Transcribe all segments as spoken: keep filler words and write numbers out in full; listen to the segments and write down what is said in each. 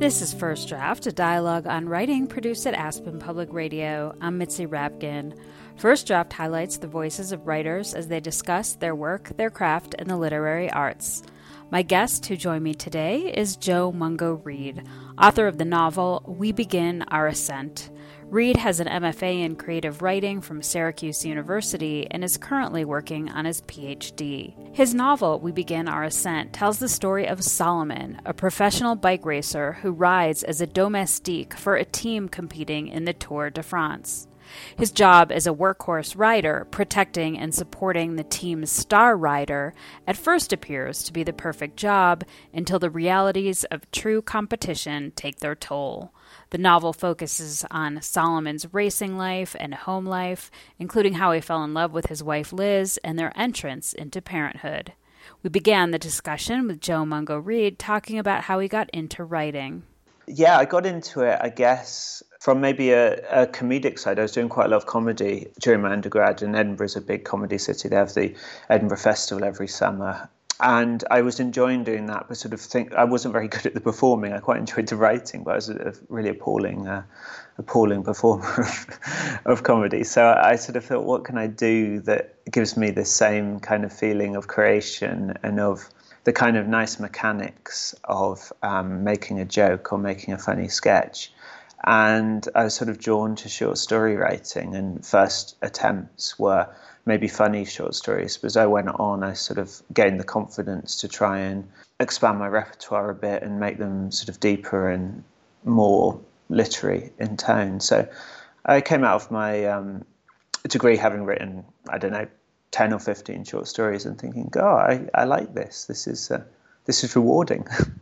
This is First Draft, a dialogue on writing produced at Aspen Public Radio. I'm Mitzi Rapkin. First Draft highlights the voices of writers as they discuss their work, their craft, and the literary arts. My guest who joined me today is Jo Mungo Reed, author of the novel We Begin Our Ascent. Reed has an M F A in creative writing from Syracuse University and is currently working on his P H D. His novel, We Begin Our Ascent, tells the story of Solomon, a professional bike racer who rides as a domestique for a team competing in the Tour de France. His job as a workhorse rider, protecting and supporting the team's star rider, at first appears to be the perfect job until the realities of true competition take their toll. The novel focuses on Solomon's racing life and home life, including how he fell in love with his wife Liz and their entrance into parenthood. We began the discussion with Jo Mungo Reed talking about how he got into writing. Yeah, I got into it, I guess, from maybe a, a comedic side. I was doing quite a lot of comedy during my undergrad, and Edinburgh's a big comedy city. They have the Edinburgh Festival every summer. And I was enjoying doing that, but sort of think I wasn't very good at the performing. I quite enjoyed the writing, but I was a really appalling, uh, appalling performer of, of comedy. So I sort of thought, what can I do that gives me the same kind of feeling of creation and of the kind of nice mechanics of um, making a joke or making a funny sketch? And I was sort of drawn to short story writing, and first attempts were maybe funny short stories. But as I went on, I sort of gained the confidence to try and expand my repertoire a bit and make them sort of deeper and more literary in tone. So I came out of my um, degree having written, I don't know, ten or fifteen short stories and thinking, oh, I, I like this. This is uh, this is rewarding.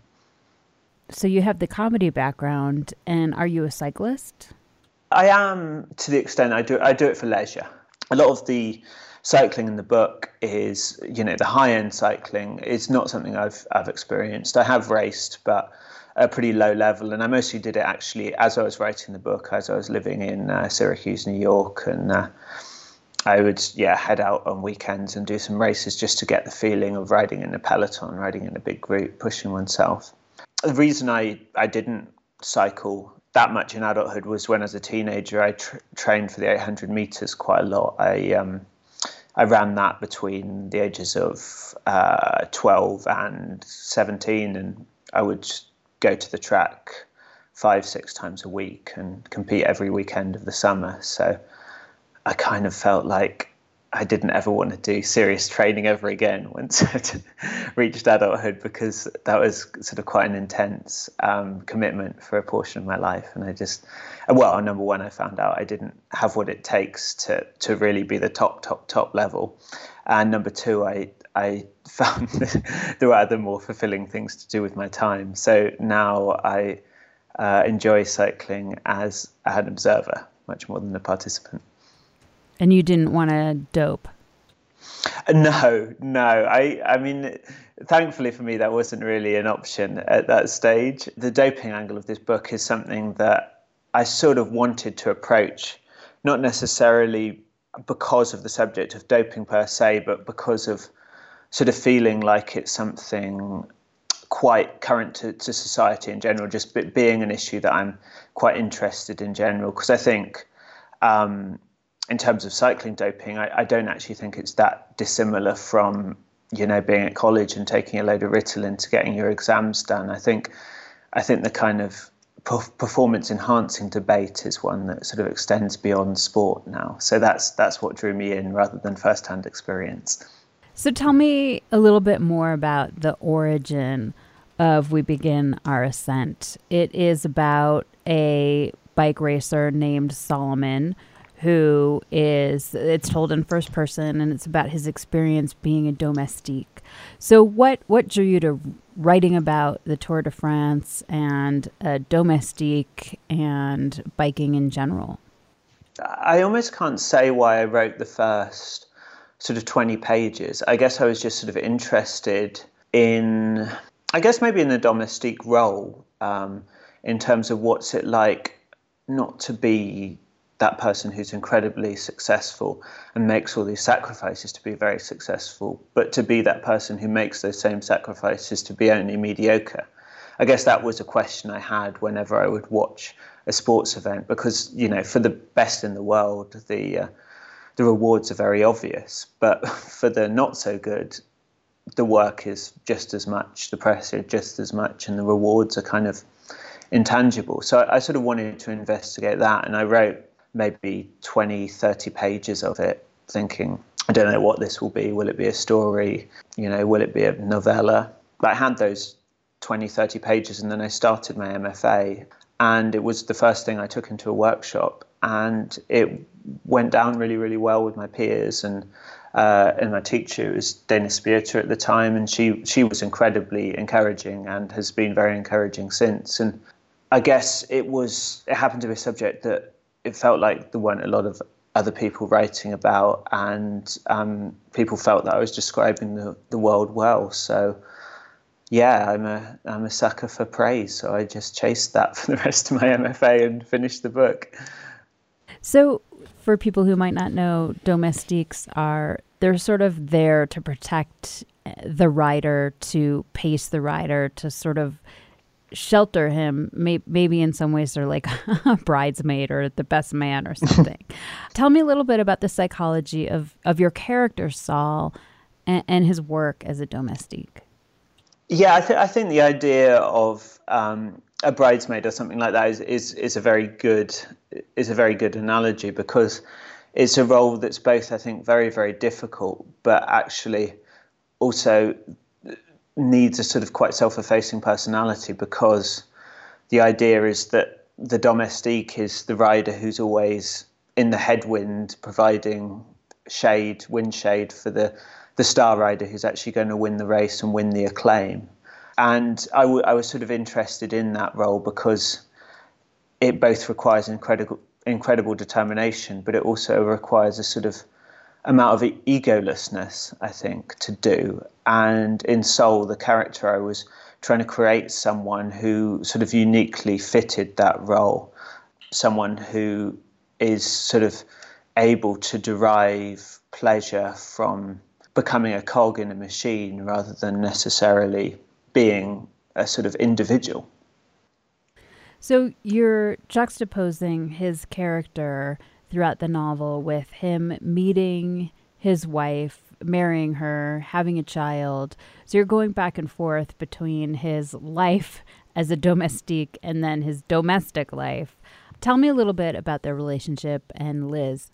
So you have the comedy background, and are you a cyclist? I am, to the extent I do I do it for leisure. A lot of the cycling in the book is, you know, the high-end cycling is not something I've I've experienced. I have raced, but at a pretty low level, and I mostly did it actually as I was writing the book, as I was living in uh, Syracuse, New York, and uh, I would, yeah, head out on weekends and do some races just to get the feeling of riding in a peloton, riding in a big group, pushing oneself. The reason I, I didn't cycle that much in adulthood was when, as a teenager, I tra- trained for the eight hundred meters quite a lot. I um, I ran that between the ages of uh, twelve and seventeen, and I would go to the track five, six times a week and compete every weekend of the summer. So I kind of felt like I didn't ever want to do serious training ever again once I reached adulthood, because that was sort of quite an intense um, commitment for a portion of my life. And I just, well, number one, I found out I didn't have what it takes to to really be the top, top, top level. And number two, I I found there were other more fulfilling things to do with my time. So now I uh, enjoy cycling as an observer much more than a participant. And you didn't want to dope? No, no. I, I mean, thankfully for me, that wasn't really an option at that stage. The doping angle of this book is something that I sort of wanted to approach, not necessarily because of the subject of doping per se, but because of sort of feeling like it's something quite current to, to society in general, just being an issue that I'm quite interested in general. Because I think um, in terms of cycling doping, I, I don't actually think it's that dissimilar from, you know, being at college and taking a load of Ritalin to getting your exams done. I think I think the kind of performance enhancing debate is one that sort of extends beyond sport now. So that's that's what drew me in rather than first-hand experience. So tell me a little bit more about the origin of We Begin Our Ascent. It is about a bike racer named Solomon, who is, it's told in first person, and it's about his experience being a domestique. So what, what drew you to writing about the Tour de France and a domestique and biking in general? I almost can't say why I wrote the first sort of twenty pages. I guess I was just sort of interested in, I guess maybe in the domestique role, um, in terms of what's it like not to be that person who's incredibly successful and makes all these sacrifices to be very successful, but to be that person who makes those same sacrifices to be only mediocre. I guess that was a question I had whenever I would watch a sports event, because, you know, for the best in the world, the uh, the rewards are very obvious, but for the not so good, the work is just as much, the pressure just as much, and the rewards are kind of intangible. So I, I sort of wanted to investigate that, and I wrote maybe twenty, thirty pages of it, thinking, I don't know what this will be. Will it be a story? You know, will it be a novella? But I had those twenty, thirty pages, and then I started my M F A, and it was the first thing I took into a workshop, and it went down really, really well with my peers, and uh, and my teacher was Dana Spieter at the time, and she she was incredibly encouraging and has been very encouraging since. And I guess it was it happened to be a subject that it felt like there weren't a lot of other people writing about, and um, people felt that I was describing the, the world well. So yeah, I'm a I'm a sucker for praise, so I just chased that for the rest of my M F A and finished the book. So for people who might not know, domestiques are, they're sort of there to protect the rider, to pace the rider, to sort of shelter him. Maybe in some ways they're like a bridesmaid or the best man or something. Tell me a little bit about the psychology of, of your character, Saul, and, and his work as a domestique. Yeah, I, th- I think the idea of um, a bridesmaid or something like that is, is is a very good is a very good analogy, because it's a role that's both, I think, very, very difficult, but actually also needs a sort of quite self-effacing personality, because the idea is that the domestique is the rider who's always in the headwind, providing shade, wind shade for the the star rider who's actually going to win the race and win the acclaim. And I, w- I was sort of interested in that role because it both requires incredible incredible determination, but it also requires a sort of amount of e- egolessness, I think, to do. And in Soul, the character, I was trying to create someone who sort of uniquely fitted that role, someone who is sort of able to derive pleasure from becoming a cog in a machine rather than necessarily being a sort of individual. So you're juxtaposing his character throughout the novel with him meeting his wife, marrying her, having a child. So you're going back and forth between his life as a domestique and then his domestic life. Tell me a little bit about their relationship and Liz.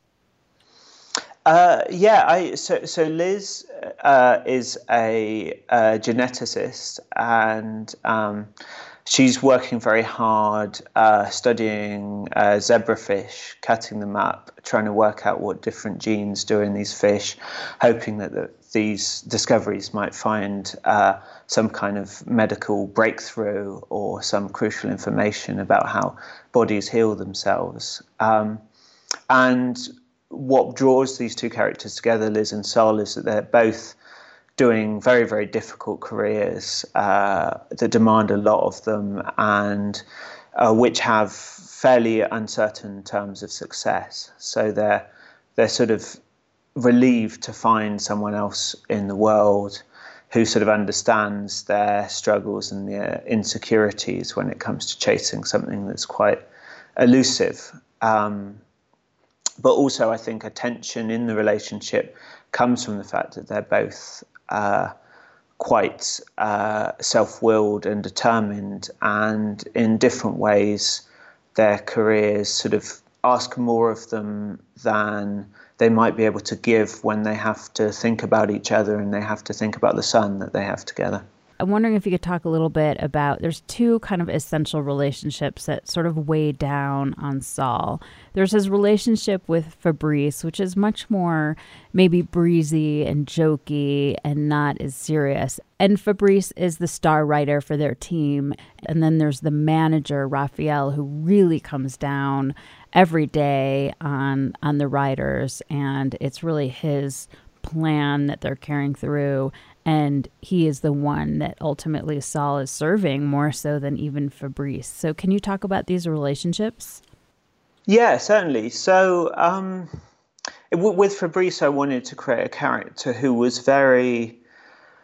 Uh, yeah, I so so Liz uh, is a, a geneticist, and um, she's working very hard, uh, studying uh, zebrafish, cutting them up, trying to work out what different genes do in these fish, hoping that the, these discoveries might find uh, some kind of medical breakthrough or some crucial information about how bodies heal themselves. Um, and what draws these two characters together, Liz and Sol, is that they're both doing very, very difficult careers uh, that demand a lot of them, and uh, which have fairly uncertain terms of success. So they're they're sort of relieved to find someone else in the world who sort of understands their struggles and their insecurities when it comes to chasing something that's quite elusive. Um, But also, I think a tension in the relationship comes from the fact that they're both uh, quite uh, self-willed and determined, and in different ways, their careers sort of ask more of them than they might be able to give when they have to think about each other and they have to think about the son that they have together. I'm wondering if you could talk a little bit about, there's two kind of essential relationships that sort of weigh down on Saul. There's his relationship with Fabrice, which is much more maybe breezy and jokey and not as serious. And Fabrice is the star writer for their team. And then there's the manager, Raphael, who really comes down every day on, on the writers. And it's really his plan that they're carrying through. And he is the one that ultimately Saul is serving more so than even Fabrice. So can you talk about these relationships? Yeah, certainly. So um, w- with Fabrice, I wanted to create a character who was very,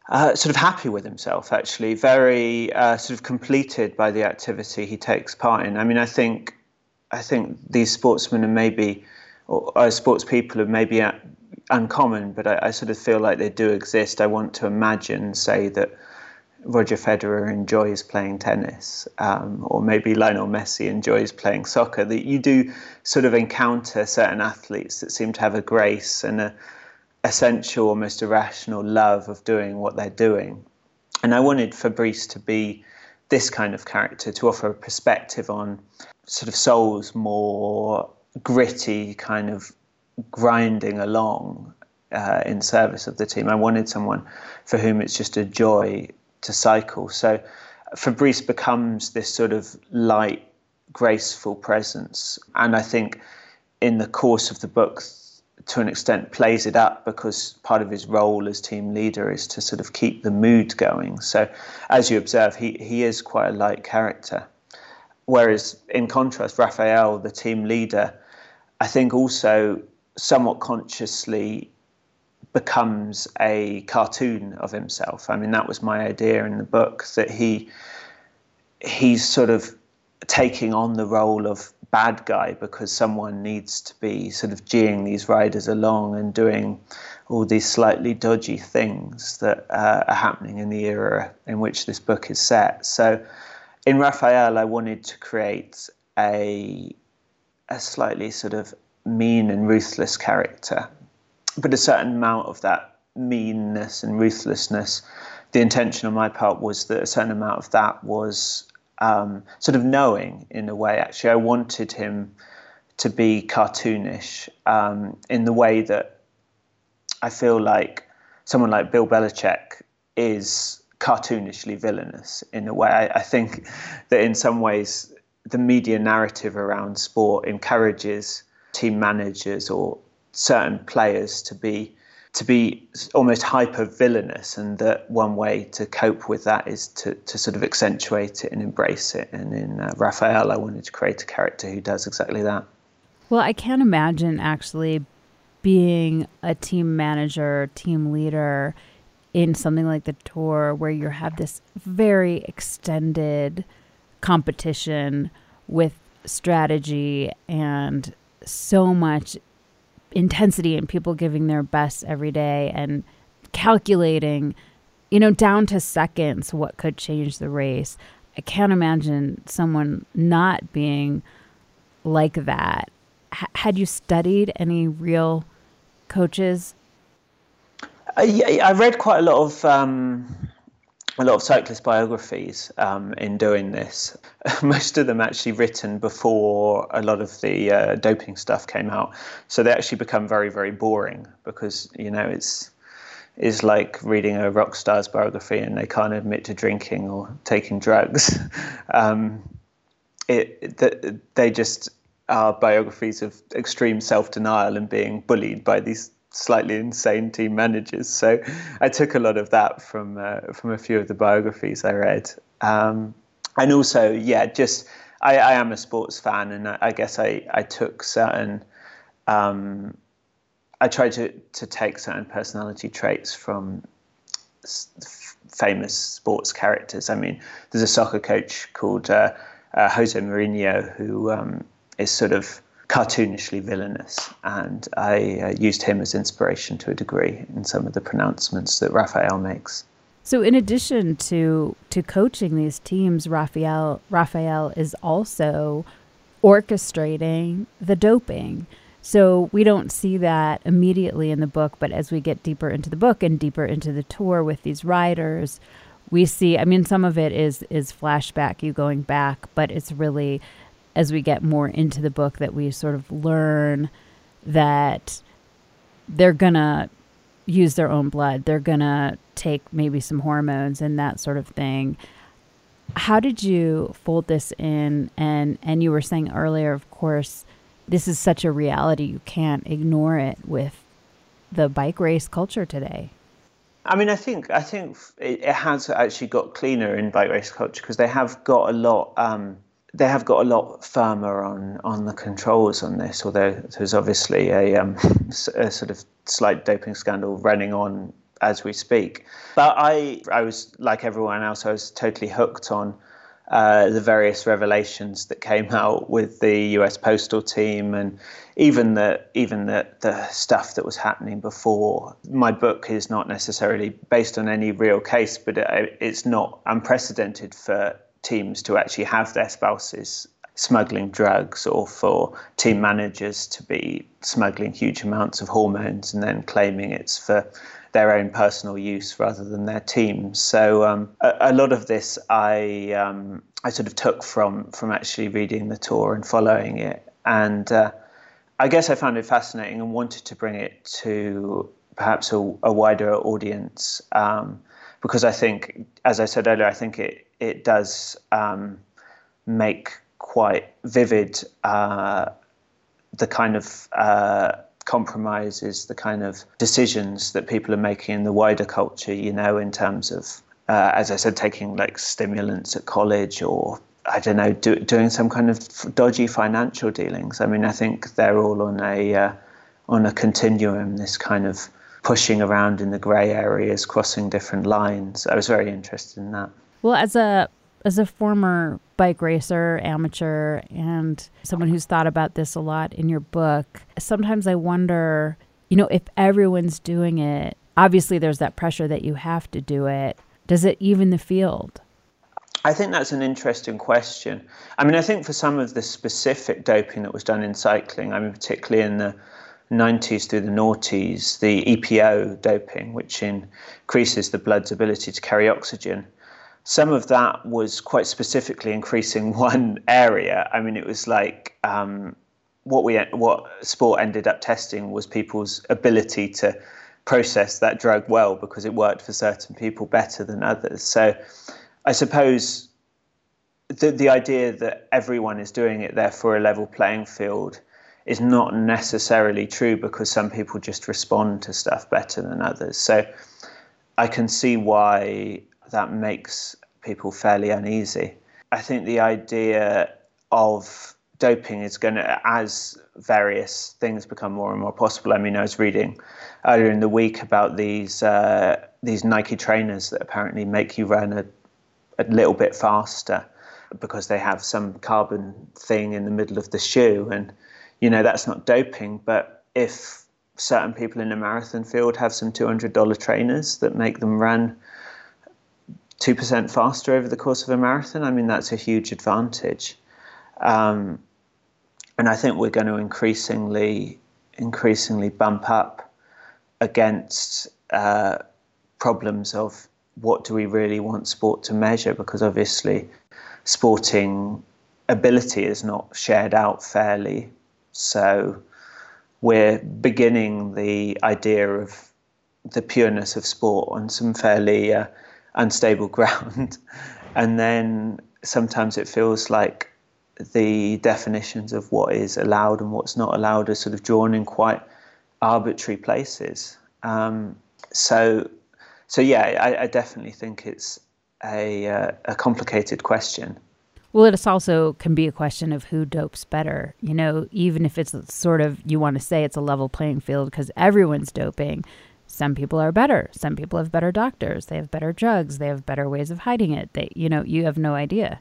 uh, sort of happy with himself, actually, very uh, sort of completed by the activity he takes part in. I mean, I think I think these sportsmen are maybe, or uh, sports people are maybe uh, uncommon, but I, I sort of feel like they do exist. I want to imagine, say, that Roger Federer enjoys playing tennis, um, or maybe Lionel Messi enjoys playing soccer, that you do sort of encounter certain athletes that seem to have a grace and a essential, almost irrational love of doing what they're doing. And I wanted Fabrice to be this kind of character, to offer a perspective on sort of Soul's more gritty kind of grinding along uh, in service of the team. I wanted someone for whom it's just a joy to cycle. So Fabrice becomes this sort of light, graceful presence. And I think in the course of the book, to an extent, plays it up, because part of his role as team leader is to sort of keep the mood going. So as you observe, he, he is quite a light character. Whereas in contrast, Raphael, the team leader, I think also somewhat consciously becomes a cartoon of himself. I mean, that was my idea in the book, that he he's sort of taking on the role of bad guy because someone needs to be sort of geeing these riders along and doing all these slightly dodgy things that uh, are happening in the era in which this book is set. So in Raphael, I wanted to create a a slightly sort of mean and ruthless character, but a certain amount of that meanness and ruthlessness, the intention on my part was that a certain amount of that was um, sort of knowing in a way. Actually, I wanted him to be cartoonish um, in the way that I feel like someone like Bill Belichick is cartoonishly villainous in a way. I, I think that in some ways the media narrative around sport encourages team managers or certain players to be to be almost hyper villainous, and that one way to cope with that is to to sort of accentuate it and embrace it. And in uh, Raphael, I wanted to create a character who does exactly that. Well, I can't imagine actually being a team manager, team leader in something like the Tour, where you have this very extended competition with strategy and so much intensity and people giving their best every day and calculating, you know, down to seconds what could change the race. I can't imagine someone not being like that. H- had you studied any real coaches? Uh, yeah, I read quite a lot of um, a lot of cyclist biographies um, in doing this. Most of them actually written before a lot of the uh, doping stuff came out, so they actually become very, very boring, because you know it's is like reading a rock star's biography and they can't admit to drinking or taking drugs. um, it the, they just are biographies of extreme self-denial and being bullied by these slightly insane team managers. So I took a lot of that from uh, from a few of the biographies I read. Um, and also, yeah, just I, I am a sports fan, and I, I guess I, I took certain, um, I tried to, to take certain personality traits from s- famous sports characters. I mean, there's a soccer coach called uh, uh, Jose Mourinho who um, is sort of cartoonishly villainous, and I uh, used him as inspiration to a degree in some of the pronouncements that Raphael makes. So in addition to to coaching these teams, Raphael Raphael is also orchestrating the doping. So we don't see that immediately in the book, but as we get deeper into the book and deeper into the Tour with these riders, we see, I mean, some of it is is flashback, you going back, but it's really as we get more into the book that we sort of learn that they're going to use their own blood. They're going to take maybe some hormones and that sort of thing. How did you fold this in? And, and you were saying earlier, of course, this is such a reality. You can't ignore it with the bike race culture today. I mean, I think I think it has actually got cleaner in bike race culture, because they have got a lot... Um, They have got a lot firmer on, on the controls on this, although there's obviously a, um, a sort of slight doping scandal running on as we speak. But I, I was, like everyone else, I was totally hooked on uh, the various revelations that came out with the U S postal team, and even the even the, the stuff that was happening before. My book is not necessarily based on any real case, but it, it's not unprecedented for teams to actually have their spouses smuggling drugs, or for team managers to be smuggling huge amounts of hormones and then claiming it's for their own personal use rather than their team. So um, a, a lot of this I um, I sort of took from from actually reading the tour and following it, and uh, I guess I found it fascinating and wanted to bring it to perhaps a, a wider audience, um, because I think, as I said earlier, I think it it does um, make quite vivid uh, the kind of uh, compromises, the kind of decisions that people are making in the wider culture, you know, in terms of, uh, as I said, taking like stimulants at college, or, I don't know, do, doing some kind of dodgy financial dealings. I mean, I think they're all on a, uh, on a continuum, this kind of pushing around in the grey areas, crossing different lines. I was very interested in that. Well, as a As a former bike racer, amateur, and someone who's thought about this a lot in your book, sometimes I wonder, you know, if everyone's doing it, obviously there's that pressure that you have to do it. Does it even the field? I think that's an interesting question. I mean, I think for some of the specific doping that was done in cycling, I mean, particularly in the nineties through the noughties, the E P O doping, which increases the blood's ability to carry oxygen, some of that was quite specifically increasing one area. I mean, it was like um, what we what sport ended up testing was people's ability to process that drug well, because it worked for certain people better than others. So I suppose the the idea that everyone is doing it, therefore a level playing field, is not necessarily true, because some people just respond to stuff better than others. So I can see why that makes people fairly uneasy. I think the idea of doping is going to, as various things become more and more possible. I mean, I was reading earlier in the week about these uh, these Nike trainers that apparently make you run a, a little bit faster because they have some carbon thing in the middle of the shoe. And, you know, that's not doping. But if certain people in a marathon field have some two hundred dollars trainers that make them run two percent faster over the course of a marathon, I mean, that's a huge advantage. Um, and I think we're going to increasingly, increasingly bump up against uh, problems of what do we really want sport to measure, because obviously sporting ability is not shared out fairly. So we're beginning the idea of the pureness of sport on some fairly uh, unstable ground. And then sometimes it feels like the definitions of what is allowed and what's not allowed are sort of drawn in quite arbitrary places. Um, so, so yeah, I, I definitely think it's a, uh, a complicated question. Well, it also can be a question of who dopes better, you know, even if it's sort of, you want to say it's a level playing field because everyone's doping. Some people are better. Some people have better doctors. They have better drugs. They have better ways of hiding it. They, you know, you have no idea.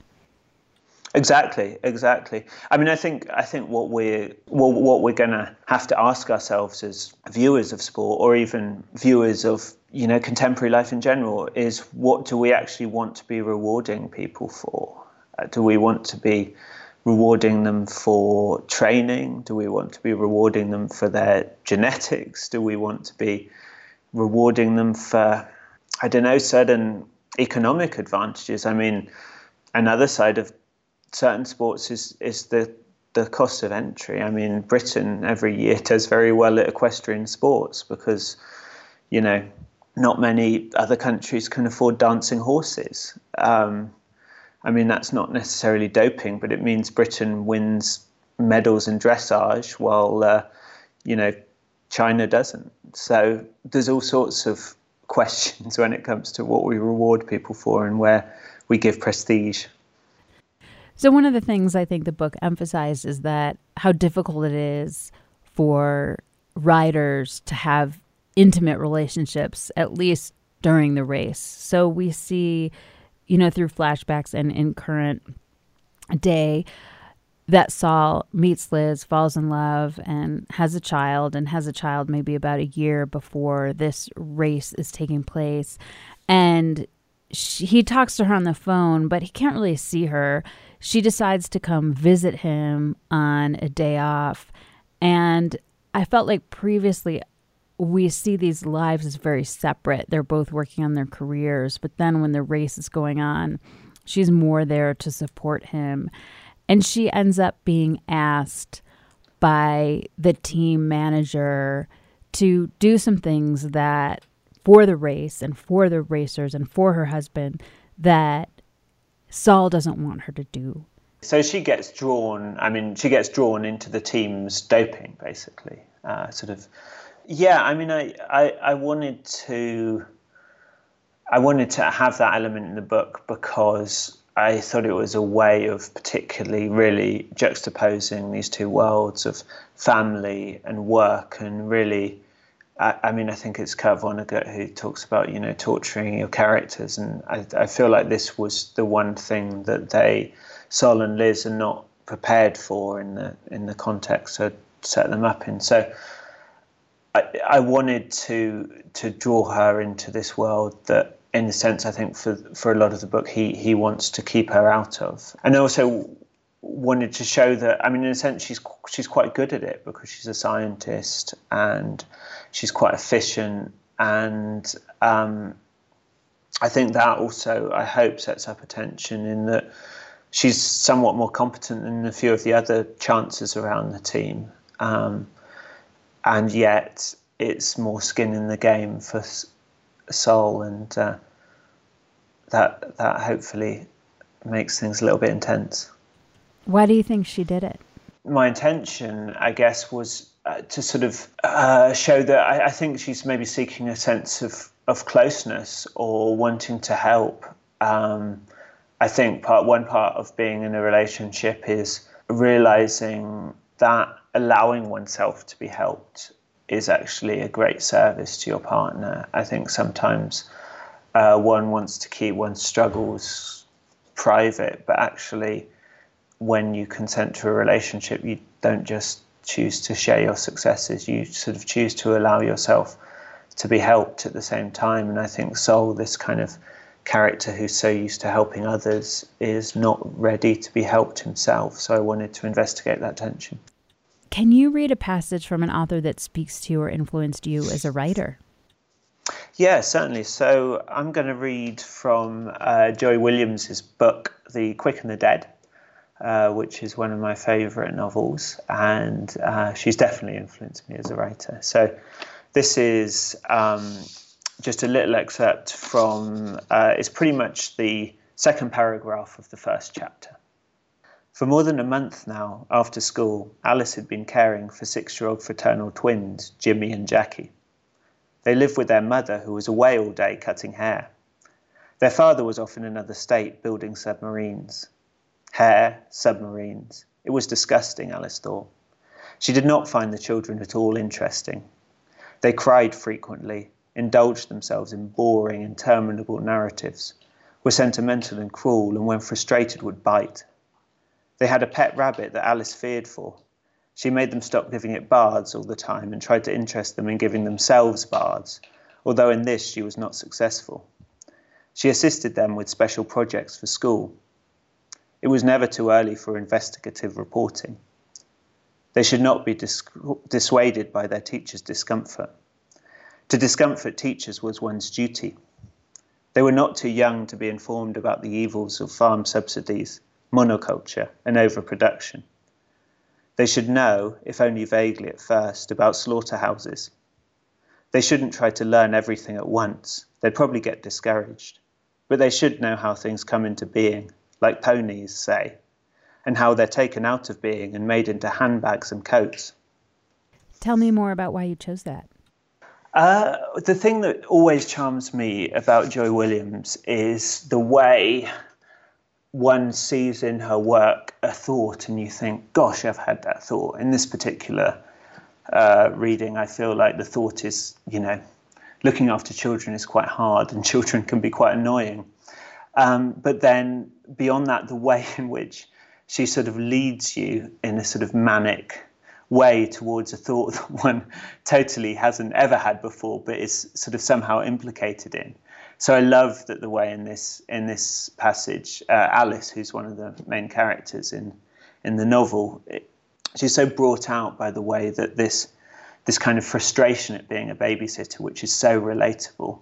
Exactly, exactly. I mean, I think I think what we're what, what we're going to have to ask ourselves as viewers of sport, or even viewers of, you know, contemporary life in general, is what do we actually want to be rewarding people for? Uh, do we want to be rewarding them for training? Do we want to be rewarding them for their genetics? Do we want to be rewarding them for, I don't know, certain economic advantages? I mean, another side of certain sports is is the the cost of entry. I mean, Britain every year does very well at equestrian sports because, you know, not many other countries can afford dancing horses. Um, I mean, that's not necessarily doping, but it means Britain wins medals in dressage while, uh, you know, China doesn't. So there's all sorts of questions when it comes to what we reward people for and where we give prestige. So one of the things I think the book emphasized is that how difficult it is for riders to have intimate relationships, at least during the race. So we see, you know, through flashbacks and in current day, that Saul meets Liz, falls in love, and has a child, and has a child maybe about a year before this race is taking place. And she, he talks to her on the phone, but he can't really see her. She decides to come visit him on a day off. And I felt like previously we see these lives as very separate. They're both working on their careers. But then when the race is going on, she's more there to support him. And she ends up being asked by the team manager to do some things that for the race and for the racers and for her husband that Saul doesn't want her to do. So she gets drawn, I mean, she gets drawn into the team's doping, basically. Uh, sort of, yeah, I mean, I, I, I wanted to, I wanted to have that element in the book because I thought it was a way of particularly really juxtaposing these two worlds of family and work, and really, I, I mean, I think it's Kurt Vonnegut who talks about, you know, torturing your characters, and I, I feel like this was the one thing that they, Sol and Liz, are not prepared for in the in the context I set them up in. So I, I wanted to to draw her into this world that, in a sense, I think for for a lot of the book, he he wants to keep her out of. And also wanted to show that, I mean, in a sense, she's she's quite good at it because she's a scientist and she's quite efficient. And um, I think that also, I hope, sets up a tension in that she's somewhat more competent than a few of the other chances around the team. Um, and yet it's more skin in the game for Sol, and uh, that that hopefully makes things a little bit intense. Why do you think she did it? My intention, I guess, was uh, to sort of uh, show that I, I think she's maybe seeking a sense of, of closeness or wanting to help. Um, I think part one part of being in a relationship is realizing that allowing oneself to be helped is actually a great service to your partner. I think sometimes uh, one wants to keep one's struggles private, but actually when you consent to a relationship, you don't just choose to share your successes, you sort of choose to allow yourself to be helped at the same time. And I think Sol, this kind of character who's so used to helping others, is not ready to be helped himself. So I wanted to investigate that tension. Can you read a passage from an author that speaks to you or influenced you as a writer? Yeah, certainly. So I'm going to read from uh, Joy Williams's book, The Quick and the Dead, uh, which is one of my favourite novels, and uh, she's definitely influenced me as a writer. So this is um, just a little excerpt from, uh, it's pretty much the second paragraph of the first chapter. For more than a month now, after school, Alice had been caring for six-year-old fraternal twins, Jimmy and Jackie. They lived with their mother, who was away all day cutting hair. Their father was off in another state building submarines. Hair, submarines. It was disgusting, Alice thought. She did not find the children at all interesting. They cried frequently, indulged themselves in boring, interminable narratives, were sentimental and cruel, and when frustrated would bite. They had a pet rabbit that Alice feared for. She made them stop giving it baths all the time and tried to interest them in giving themselves baths, although in this she was not successful. She assisted them with special projects for school. It was never too early for investigative reporting. They should not be dis- dissuaded by their teachers' discomfort. To discomfort teachers was one's duty. They were not too young to be informed about the evils of farm subsidies, monoculture, and overproduction. They should know, if only vaguely at first, about slaughterhouses. They shouldn't try to learn everything at once. They'd probably get discouraged. But they should know how things come into being, like ponies, say, and how they're taken out of being and made into handbags and coats. Tell me more about why you chose that. Uh, the thing that always charms me about Joy Williams is the way one sees in her work a thought and you think, gosh, I've had that thought. In this particular uh, reading, I feel like the thought is, you know, looking after children is quite hard and children can be quite annoying. Um, but then beyond that, the way in which she sort of leads you in a sort of manic way towards a thought that one totally hasn't ever had before, but is sort of somehow implicated in. So I love that the way in this in this passage, uh, Alice, who's one of the main characters in in the novel, it, she's so brought out by the way that this this kind of frustration at being a babysitter, which is so relatable,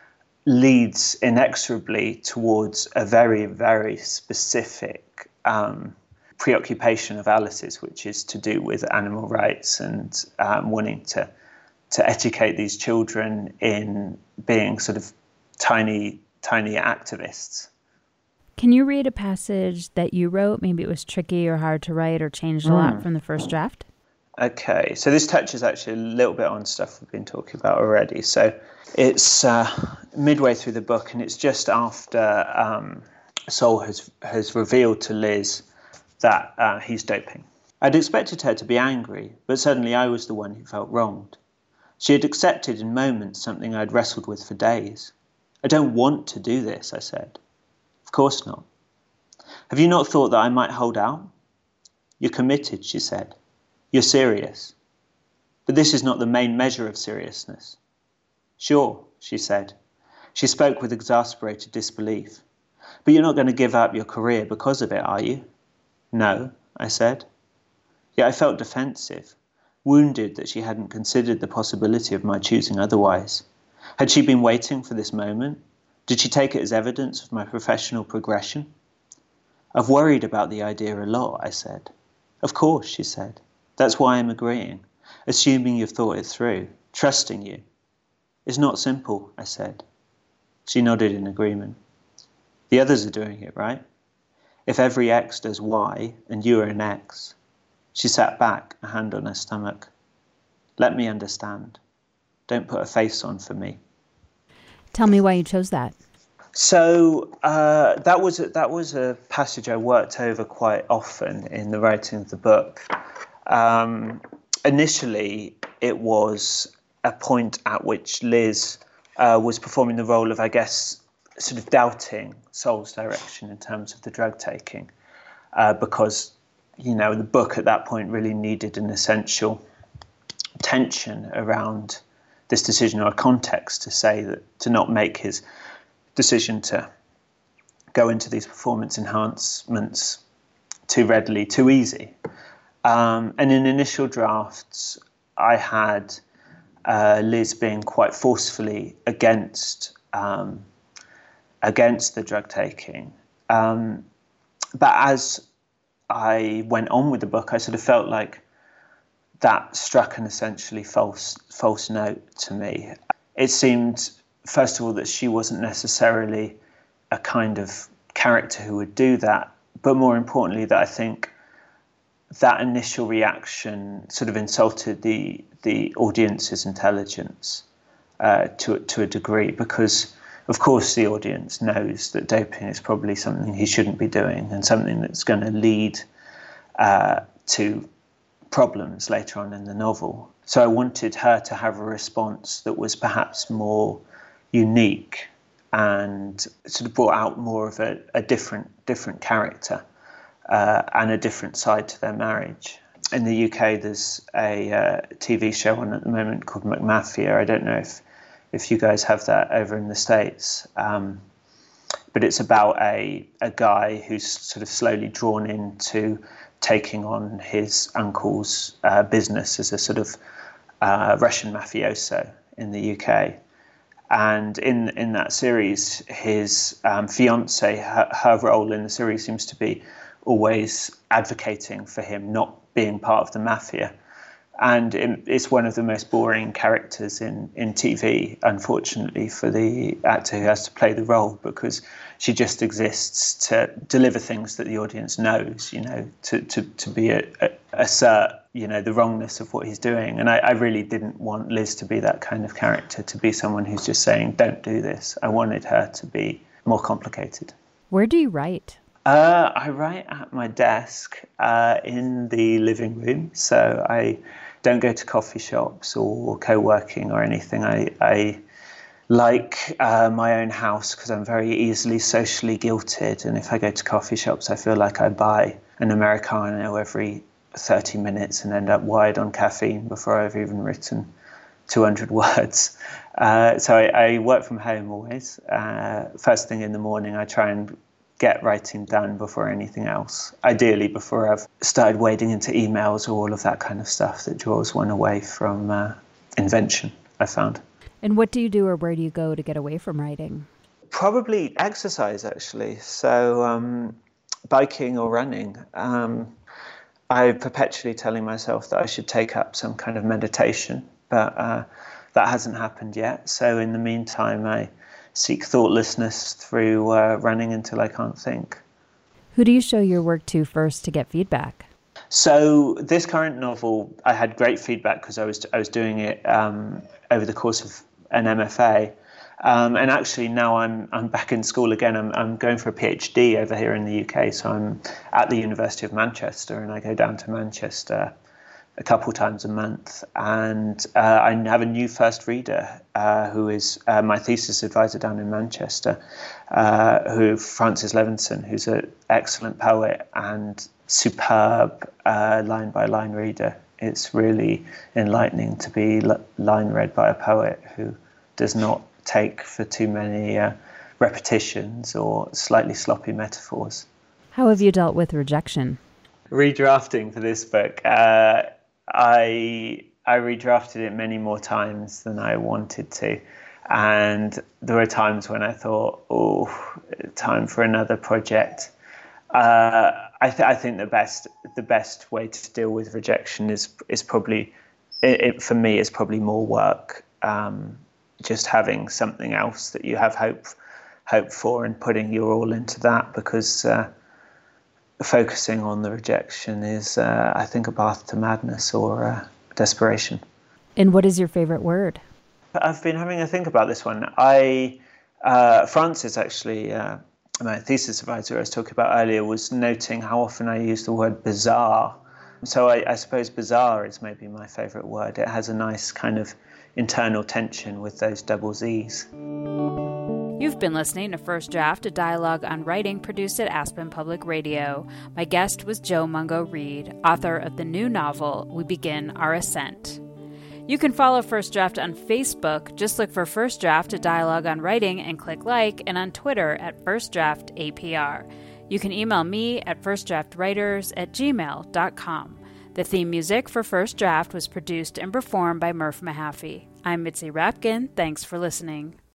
leads inexorably towards a very, very specific um, preoccupation of Alice's, which is to do with animal rights and um, wanting to to educate these children in being sort of tiny, tiny activists. Can you read a passage that you wrote? Maybe it was tricky or hard to write or changed a mm. lot from the first draft? Okay, so this touches actually a little bit on stuff we've been talking about already. So it's uh, midway through the book, and it's just after um, Sol has has revealed to Liz that uh, he's doping. I'd expected her to be angry, but suddenly I was the one who felt wronged. She had accepted in moments something I'd wrestled with for days. I don't want to do this, I said. Of course not. Have you not thought that I might hold out? You're committed, she said. You're serious. But this is not the main measure of seriousness. Sure, she said. She spoke with exasperated disbelief. But you're not going to give up your career because of it, are you? No, I said. Yet I felt defensive, wounded that she hadn't considered the possibility of my choosing otherwise. Had she been waiting for this moment? Did she take it as evidence of my professional progression? I've worried about the idea a lot, I said. Of course, she said. That's why I'm agreeing, assuming you've thought it through, trusting you. It's not simple, I said. She nodded in agreement. The others are doing it, right? If every X does Y and you are an X. She sat back, a hand on her stomach. Let me understand. Don't put a face on for me. Tell me why you chose that. So uh, that was a, that was a passage I worked over quite often in the writing of the book. Um, initially, it was a point at which Liz uh, was performing the role of, I guess, sort of doubting Sol's direction in terms of the drug taking, uh, because, you know, the book at that point really needed an essential tension around this decision, or a context to say that, to not make his decision to go into these performance enhancements too readily, too easy. Um, and in initial drafts, I had uh, Liz being quite forcefully against um, against the drug taking. Um, but as I went on with the book, I sort of felt like that struck an essentially false false note to me. It seemed, first of all, that she wasn't necessarily a kind of character who would do that, but more importantly, that I think that initial reaction sort of insulted the the audience's intelligence uh, to to a degree, because of course the audience knows that doping is probably something he shouldn't be doing and something that's going to lead uh, to problems later on in the novel. So I wanted her to have a response that was perhaps more unique and sort of brought out more of a, a different different character uh, and a different side to their marriage. In the U K, there's a uh, T V show on at the moment called McMafia. I don't know if if you guys have that over in the States, um, but it's about a a guy who's sort of slowly drawn into taking on his uncle's uh, business as a sort of uh, Russian mafioso in the U K. And in in that series, his um, fiancée, her, her role in the series seems to be always advocating for him not being part of the mafia. And it, it's one of the most boring characters in, in T V, unfortunately, for the actor who has to play the role, because she just exists to deliver things that the audience knows, you know, to, to, to be a, a, assert, you know, the wrongness of what he's doing. And I, I really didn't want Liz to be that kind of character, to be someone who's just saying, don't do this. I wanted her to be more complicated. Where do you write? Uh, I write at my desk uh, in the living room. So I don't go to coffee shops or co-working or anything. I, I like uh, my own house because I'm very easily socially guilted. And if I go to coffee shops, I feel like I buy an Americano every thirty minutes and end up wired on caffeine before I've even written two hundred words. Uh, so I, I work from home always. Uh, first thing in the morning, I try and get writing done before anything else. Ideally, before I've started wading into emails or all of that kind of stuff that draws one away from uh, invention, I found. And what do you do or where do you go to get away from writing? Probably exercise, actually. So um, biking or running. Um, I'm perpetually telling myself that I should take up some kind of meditation, but uh, that hasn't happened yet. So in the meantime, I seek thoughtlessness through uh, running until I can't think. Who do you show your work to first to get feedback? So this current novel, I had great feedback because I was I was doing it um, over the course of an M F A, um, and actually now I'm I'm back in school again. I'm I'm going for a PhD over here in the U K. So I'm at the University of Manchester, and I go down to Manchester a couple times a month, and uh, I have a new first reader uh, who is uh, my thesis advisor down in Manchester, uh, who Frances Levinson, who's an excellent poet and superb uh, line-by-line reader. It's really enlightening to be l- line read by a poet who does not take for too many uh, repetitions or slightly sloppy metaphors. How have you dealt with rejection? Redrafting for this book, uh, I I redrafted it many more times than I wanted to, and there were times when I thought, "Oh, time for another project." Uh, I, th- I think the best the best way to deal with rejection is is probably it, it for me is probably more work. Um, just having something else that you have hope hope for and putting your all into that, because uh, focusing on the rejection is, uh, I think, a path to madness or uh, desperation. And what is your favorite word? I've been having a think about this one. I uh, Frances actually. Uh, My thesis advisor I was talking about earlier was noting how often I use the word bizarre. So I, I suppose bizarre is maybe my favourite word. It has a nice kind of internal tension with those double Z's. You've been listening to First Draft, a dialogue on writing produced at Aspen Public Radio. My guest was Joe Mungo Reed, author of the new novel, We Begin Our Ascent. You can follow First Draft on Facebook. Just look for First Draft, a dialogue on writing, and click like, and on Twitter at First Draft A P R. You can email me at firstdraftwriters at gmail dot com. The theme music for First Draft was produced and performed by Murph Mahaffey. I'm Mitzi Rapkin. Thanks for listening.